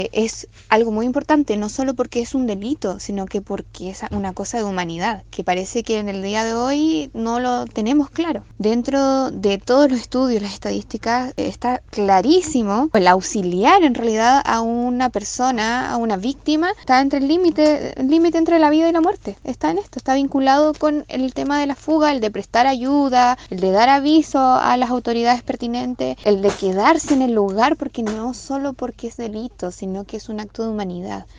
es algo muy importante, no solo porque es un delito, sino que porque es una cosa de humanidad, que parece que en el día de hoy no lo tenemos claro. Dentro de todos los estudios, las estadísticas, está clarísimo, el auxiliar en realidad a una persona, a una víctima, está entre el límite entre la vida y la muerte, está en esto, está vinculado con el tema de la fuga, el de prestar ayuda, el de dar aviso a las autoridades pertinentes, el de quedarse en el lugar, porque no solo porque es delito, sino que es un acto de humanidad.